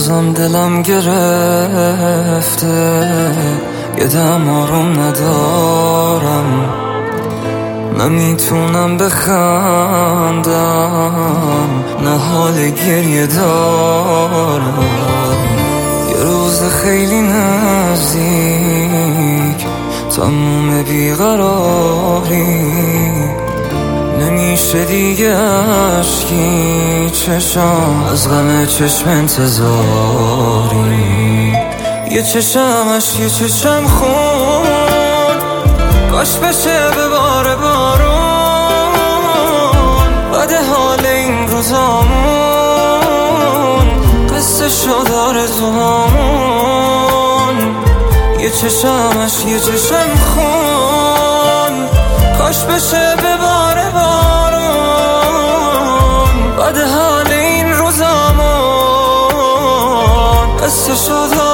بازم دلم گرفته، یه دم آروم ندارم، نمیتونم بخندم، نه حال گریه دارم. یه روز خیلی نزدیک تموم بیقراری، نمیشه دیگه عشقی چشم از غم چشم انتظاری. یه چشم عشق یه چشم خون، کاش بشه به بار بارون، بعد حال این روزامون قصه شد آرزوهامون. یه چشم عشق یه چشم خون، کاش بشه به بار بارون، بعد حال این روزامون قصه شد